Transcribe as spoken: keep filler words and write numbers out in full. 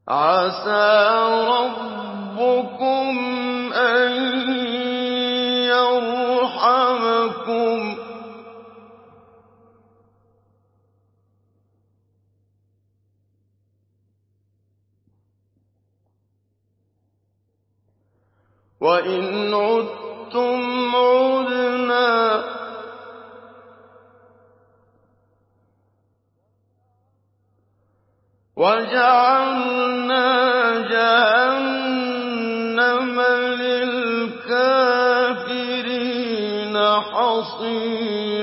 عَسَىٰ رَبُّكُمْ أَن يَرْحَمَكُمْ ۚ وَإِنْ عُدتُّمْ عُدْنَا ۘ وَجَعَلْنَا جَهَنَّمَ لِلْكَافِرِينَ حَصِيرًا